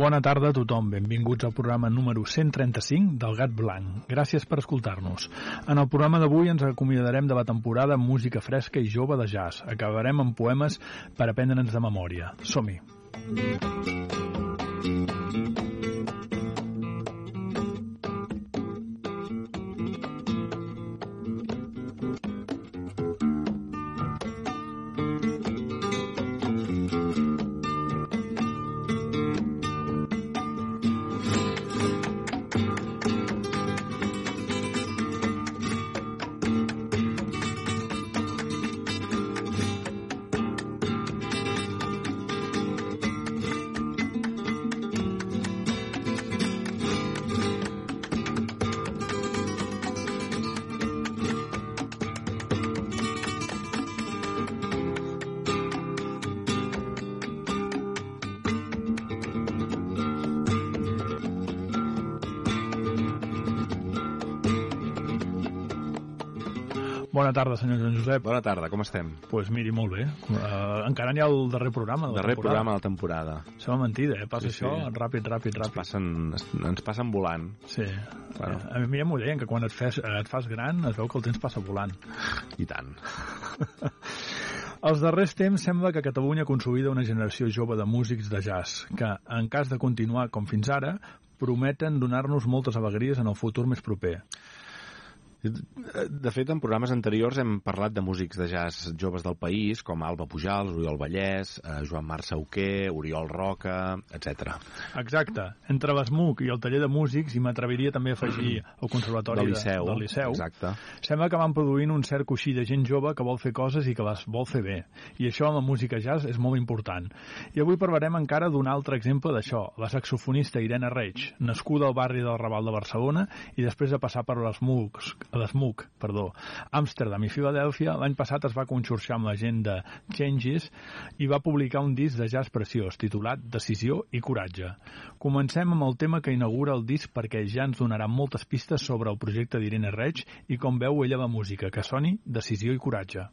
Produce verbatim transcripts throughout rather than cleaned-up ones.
Bona tarda a tothom, benvinguts al programa número cent trenta-cinc del Gat Blanc. Gràcies per escoltar-nos. En el programa d'avui ens acomiadarem de la temporada amb música fresca i jove de jazz. Acabarem amb poemes per aprendre'ns de memòria. Som-hi! Bona tarda, senyor Joan Josep. Bona tarda, com estem? Doncs pues miri, molt bé. Uh, encara n'hi ha el darrer programa de la darrer temporada. programa de la temporada. Sembla mentida, eh? Passa sí, això sí. ràpid, ràpid, ràpid. Ens passen, ens passen volant. Sí. Bueno. A mi ja m'ho deien, que quan et fas, et fas gran es veu que el temps passa volant. I tant. Els darrers temps sembla que Catalunya consolida una generació jove de músics de jazz, que, en cas de continuar com fins ara, prometen donar-nos moltes alegries en el futur més proper. De fet, en programes anteriors hem parlat de músics de jazz joves del país, com Alba Pujals, Oriol Vallès, eh, Joan Marc Sauquer, Oriol Roca, etcètera. Exacte. Entre l'ESMUC i el taller de músics, i m'atreviria també a afegir el Conservatori del Liceu, de, del Liceu, exacte. Sembla que van produint un cert coixí de gent jove que vol fer coses i que les vol fer bé. I això en la música jazz és molt important. I avui parlarem encara d'un altre exemple d'això, la saxofonista Irene Reig, nascuda al barri del Raval de Barcelona i després de passar per l'ESMUC, l'ESMUC, perdó, Amsterdam i Filadèlfia, l'any passat es va conxorxar amb la gent de Changes i va publicar un disc de jazz preciós titulat Decisió i Coratge. Comencem amb el tema que inaugura el disc perquè ja ens donarà moltes pistes sobre el projecte d'Irene Reig i com veu ella la música, que soni Decisió i Coratge.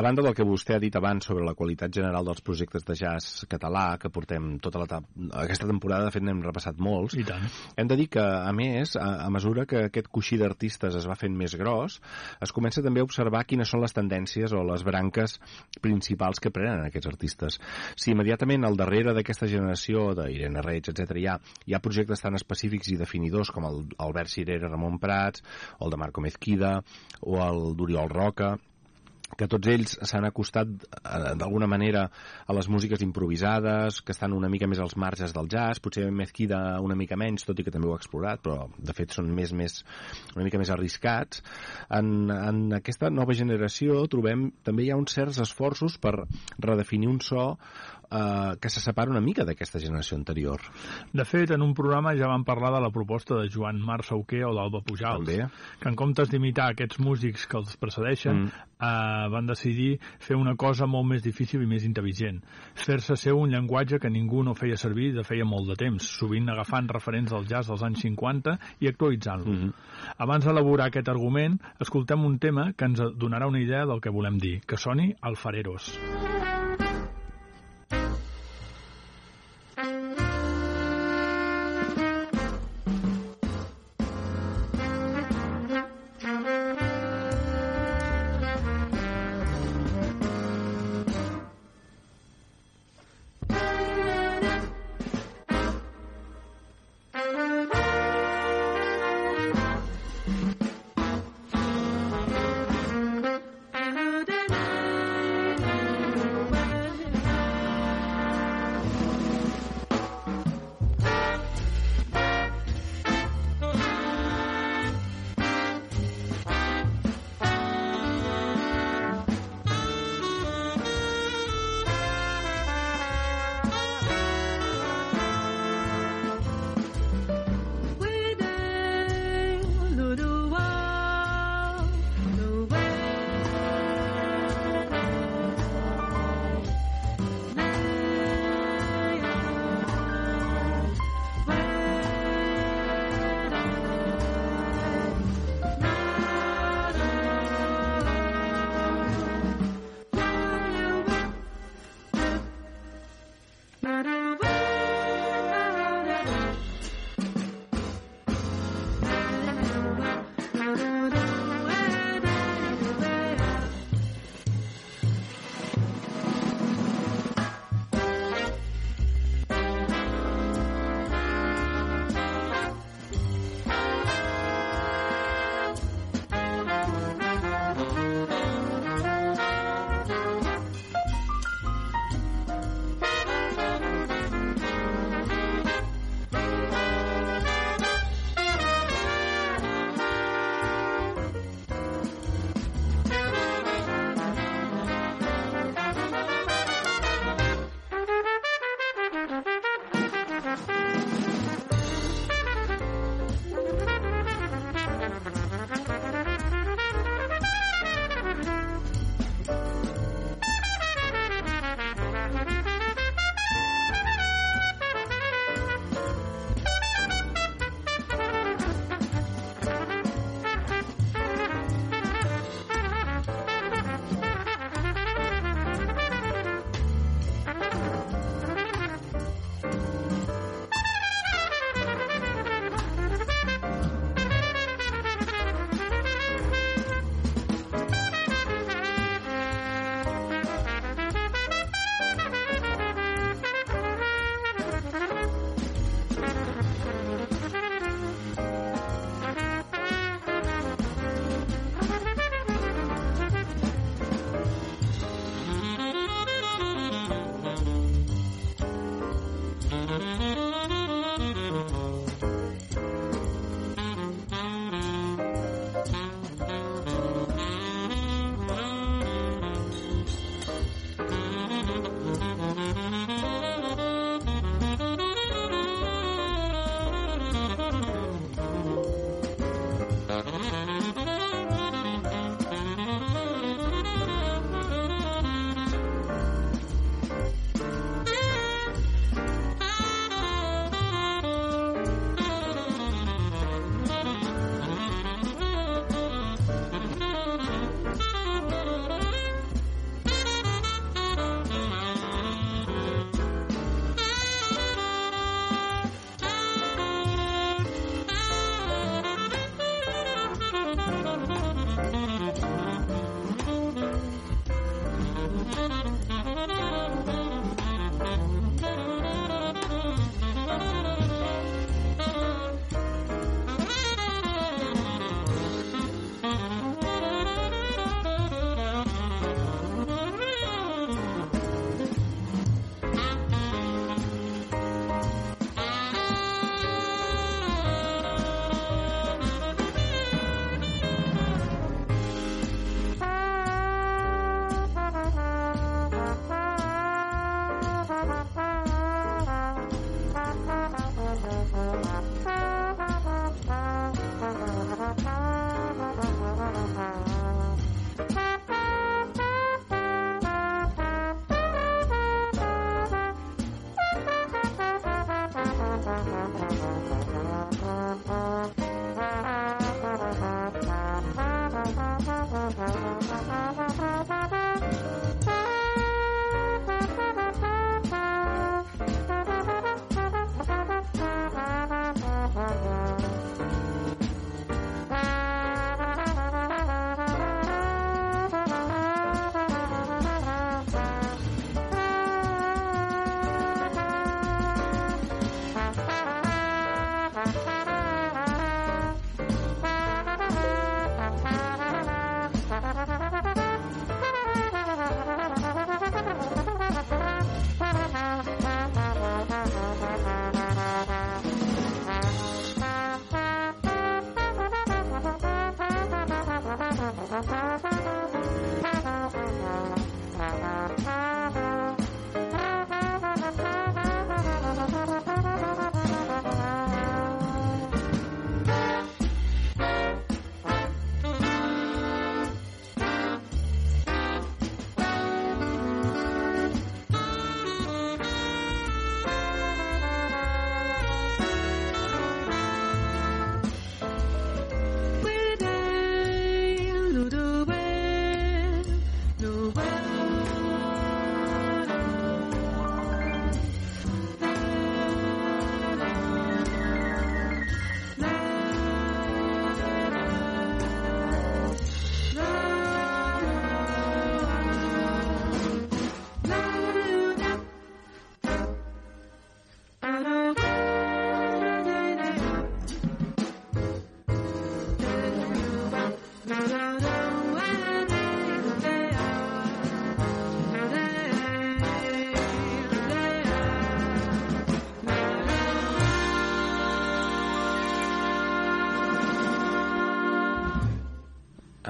a banda del que vostè ha dit abans sobre la qualitat general dels projectes de jazz català, que portem tota la aquesta temporada, de fet n'hem repassat molts, I tant. hem de dir que, a més, a, a mesura que aquest coixí d'artistes es va fent més gros, es comença també a observar quines són les tendències o les branques principals que prenen aquests artistes. Si immediatament al darrere d'aquesta generació d'Irene Reig, etcètera, hi ha, hi ha projectes tan específics i definidors com el Albert Cirera, Ramon Prats, o el de Marco Mezquida, o el d'Oriol Roca, que tots ells s'han acostat eh, d'alguna manera a les músiques improvisades, que estan una mica més als marges del jazz, potser Mezquida una mica menys, tot i que també ho ha explorat, però de fet són més, més, una mica més arriscats. En, en aquesta nova generació trobem també hi ha uns certs esforços per redefinir un so eh, que se separa una mica d'aquesta generació anterior. De fet, en un programa ja vam parlar de la proposta de Joan Marc Sauquer o d'Alba Pujals, També. que en comptes d'imitar aquests músics que els precedeixen, mm. eh, van decidir fer una cosa molt més difícil i més intel·ligent. Fer-se seu un llenguatge que ningú no feia servir de feia molt de temps, sovint agafant referents del jazz dels anys cinquanta i actualitzant-lo. Mm-hmm. Abans d'elaborar aquest argument, escoltem un tema que ens donarà una idea del que volem dir, que soni Alfareros.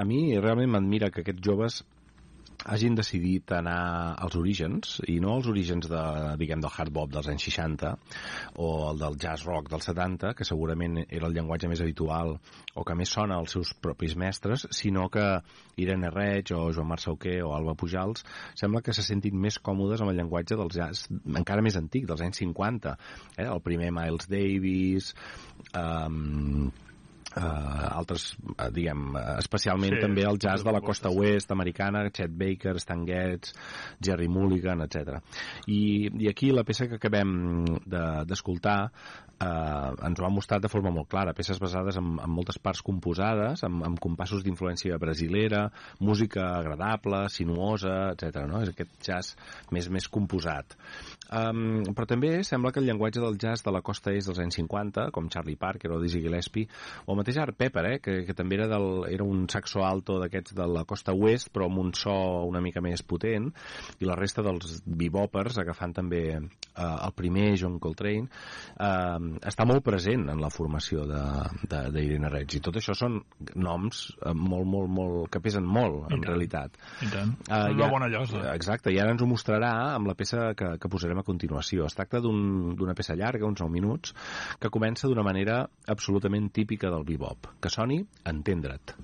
a mi realment m'admira que aquests joves hagin decidit anar als orígens, i no als orígens de, diguem, del hard bop dels anys seixanta o el del jazz rock dels setanta, que segurament era el llenguatge més habitual o que més sona als seus propis mestres, sinó que Irene Reig o Joan Marc Sauquer o Alba Pujals sembla que se sentin més còmodes amb el llenguatge del jazz encara més antic, dels anys cinquanta. Eh? El primer Miles Davis... Um, Uh, altres, uh, diguem, uh, especialment sí, també el jazz de la costa oest americana, Chet Baker, Stan Getz, Jerry Mulligan, etcètera. I, i aquí la peça que acabem d'escoltar de, uh, ens ho ha mostrat de forma molt clara, peces basades en, en moltes parts composades, amb, amb compassos d'influència brasilera, música agradable, sinuosa, etcètera. No? És aquest jazz més, més composat. Um, però també sembla que el llenguatge del jazz de la costa est dels anys cinquanta, com Charlie Parker o Dizzy Gillespie, o mateix Art Pepper, eh, que, que també era, del, era un saxo alto d'aquests de la costa oest, però amb un so una mica més potent, i la resta dels bebopers, agafant també eh, el primer John Coltrane, eh, està molt present en la formació d'Irene Reig, i tot això són noms eh, molt, molt, molt, que pesen molt, en realitat. I tant, uh, una ja, bona llosa. Exacte, i ara ens ho mostrarà amb la peça que, que posarem a continuació. Es tracta d'una un, peça llarga, uns nou minuts, que comença d'una manera absolutament típica del bebop. Que soni Entendre't.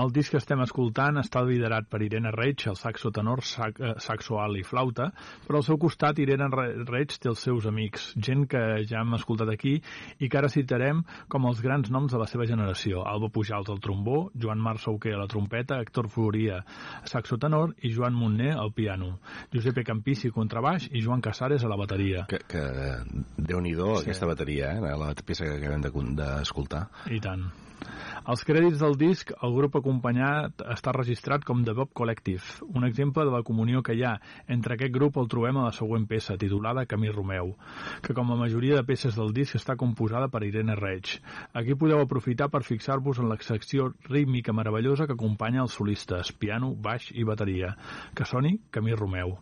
El disc que estem escoltant està liderat per Irene Reig, el saxo tenor, sac, eh, saxo alt i flauta, però al seu costat Irene Reig té els seus amics, gent que ja hem escoltat aquí i que ara citarem com els grans noms de la seva generació. Alba Pujals al trombó, Joan Marc Sauquer a la trompeta, Héctor Floria saxo tenor i Joan Montner al piano, Giuseppe Campissi contrabaix i Joan Casares a la bateria. Que, que Déu-n'hi-do, sí. Aquesta bateria, eh? La peça que acabem d'escoltar. I tant. Als crèdits del disc, el grup acompanyat està registrat com The Bob Collective. Un exemple de la comunió que hi ha entre aquest grup el trobem a la següent peça, titulada Camí Romeu, que com la majoria de peces del disc està composada per Irene Reig. Aquí podeu aprofitar per fixar-vos en la secció rítmica meravellosa que acompanya els solistes, piano, baix i bateria. Que soni Camí Romeu.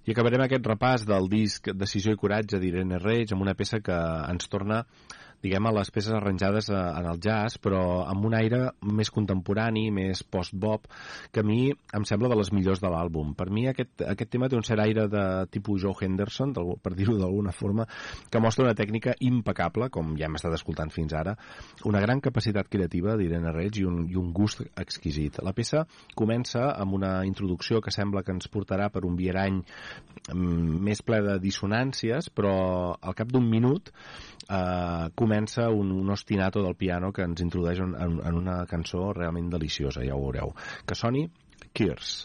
I acabarem aquest repàs del disc Decisió i coratge d'Irene Reig amb una peça que ens torna, diguem, a les peces arranjades en el jazz, però amb un aire més contemporani, més post-bop, que a mi em sembla de les millors de l'àlbum. Per mi aquest, aquest tema té un cert aire de tipus Joe Henderson, per dir-ho d'alguna forma, que mostra una tècnica impecable, com ja hem estat escoltant fins ara, una gran capacitat creativa d'Irene Reig i un, i un gust exquisit. La peça comença amb una introducció que sembla que ens portarà per un vierany més ple de dissonàncies, però al cap d'un minut eh, comença un, un ostinato del piano que ens introdueix en, en, en una cançó realment deliciosa, ja ho veureu. Que soni Kears.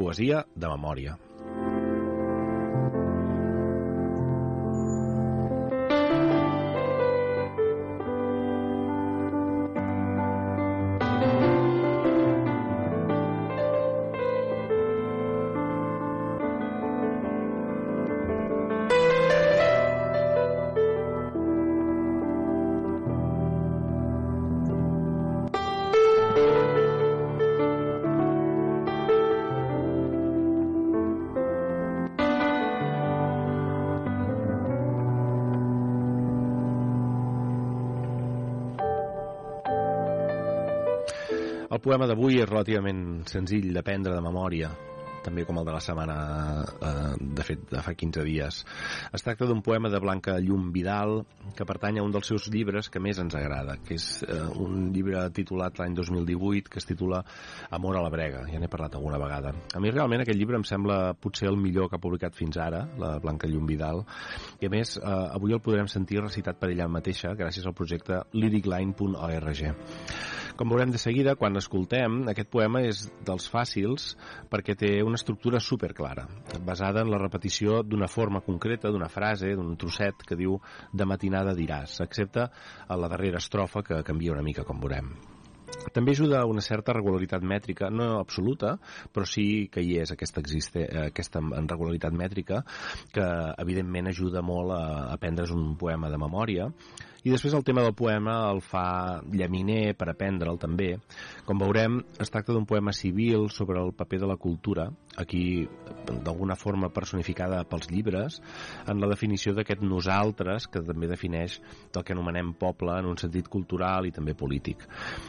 poesia de memòria. El poema d'avui és relativament senzill d'aprendre de memòria, també com el de la setmana, eh, de fet, de fa quinze dies. Es tracta d'un poema de Blanca Llum Vidal, que pertany a un dels seus llibres que més ens agrada, que és eh, un llibre titulat l'any dos mil divuit, que es titula Amor a la brega. Ja n'he parlat alguna vegada. A mi realment aquest llibre em sembla potser el millor que ha publicat fins ara, la Blanca Llum Vidal, i a més eh, avui el podrem sentir recitat per ella mateixa gràcies al projecte lyric line punt org. Com veurem de seguida, quan escoltem, aquest poema és dels fàcils perquè té una estructura superclara, basada en la repetició d'una forma concreta, d'una frase, d'un trosset que diu de matinada diràs, excepte a la darrera estrofa que canvia una mica, com veurem. També ajuda a una certa regularitat mètrica, no absoluta, però sí que hi és aquesta, existe, aquesta regularitat mètrica que evidentment ajuda molt a aprendre's un poema de memòria. I després el tema del poema el fa llaminer per aprendre'l també. Com veurem, es tracta d'un poema civil sobre el paper de la cultura, aquí d'alguna forma personificada pels llibres, en la definició d'aquest nosaltres que també defineix el que anomenem poble en un sentit cultural i també polític.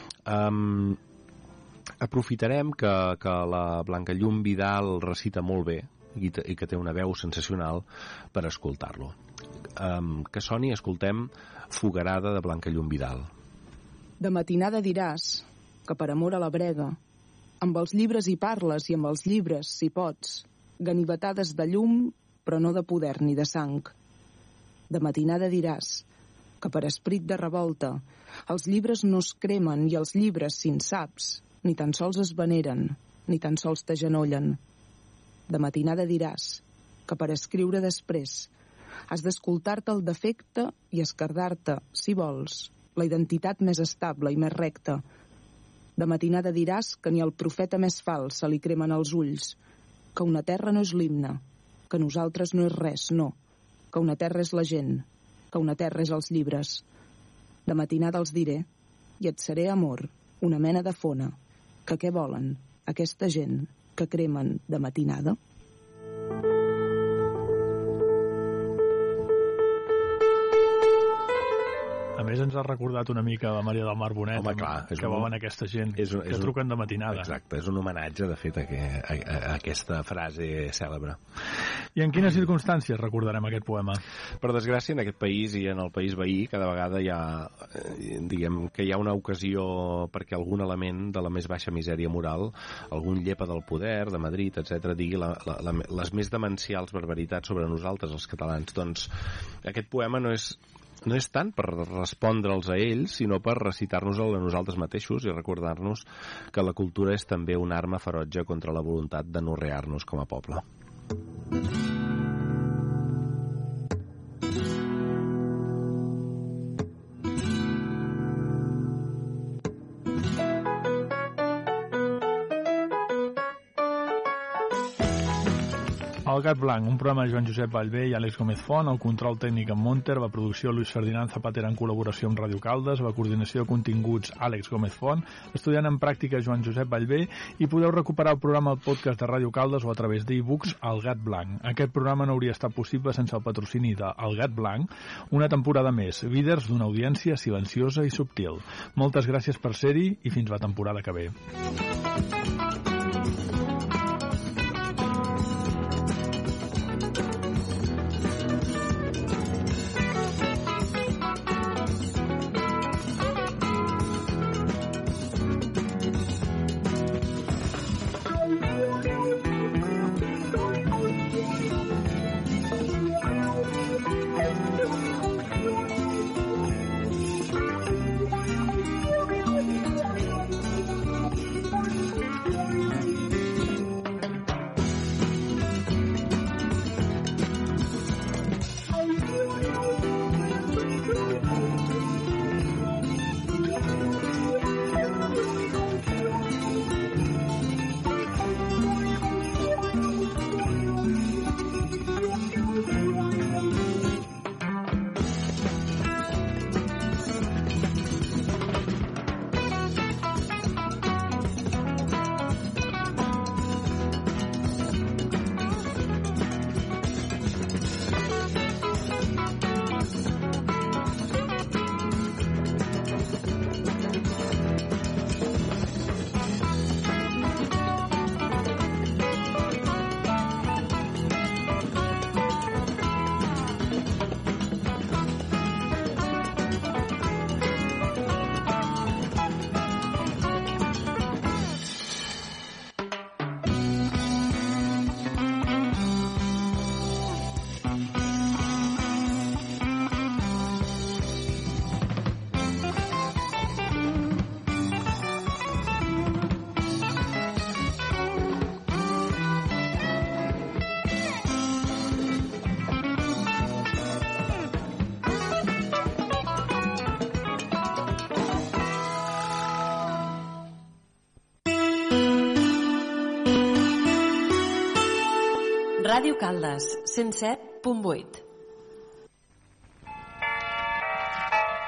Um, aprofitarem que, que la Blanca Llum Vidal recita molt bé i, i que té una veu sensacional per escoltar-lo. Um, que soni, escoltem Fogarada de Blanca Llum Vidal. De matinada diràs que per amor a la brega, amb els llibres hi parles i amb els llibres, si pots, ganivetades de llum, però no de poder ni de sang. De matinada diràs que per esprit de revolta els llibres no es cremen i els llibres, si en saps, ni tan sols es veneren, ni tan sols t'agenollen. De matinada diràs que per escriure després has d'escoltar-te el defecte i escardar-te, si vols, la identitat més estable i més recta. De matinada diràs que ni al profeta més fals se li cremen els ulls, que una terra no és l'himne, que nosaltres no és res, no, que una terra és la gent, que una terra és els llibres. De matinada els diré, i et seré amor, una mena de fona, que què volen aquesta gent que cremen de matinada? A més, ens ha recordat una mica la Maria del Mar Bonet, Home, clar, que volen un... aquesta gent és un, és que truquen de matinada. Exacte, és un homenatge, de fet, a, que, a, a aquesta frase cèlebre. I en quines circumstàncies recordarem aquest poema? Per desgràcia, en aquest país i en el país veí, cada vegada hi ha, diguem, que hi ha una ocasió perquè algun element de la més baixa misèria moral, algun llepa del poder, de Madrid, etcètera, digui la, la, la, les més demencials barbaritats sobre nosaltres, els catalans. Doncs aquest poema no és no és tant per respondre'ls a ells, sinó per recitar-nos-el a nosaltres mateixos i recordar-nos que la cultura és també una arma ferotge contra la voluntat d'anorrear-nos com a poble. El Gat Blanc, un programa de Joan Josep Vallvé i Àlex Gómez Font, el control tècnic en Monter, la producció Luis Ferdinand Zapatera en col·laboració amb Ràdio Caldes, la coordinació de continguts Àlex Gómez Font, estudiant en pràctica Joan Josep Vallvé, i podeu recuperar el programa al podcast de Ràdio Caldes o a través d'e-books El Gat Blanc. Aquest programa no hauria estat possible sense el patrocini de El Gat Blanc, una temporada més, líders d'una audiència silenciosa i subtil. Moltes gràcies per ser-hi i fins la temporada que ve. Ràdio Caldes, cent set punt vuit.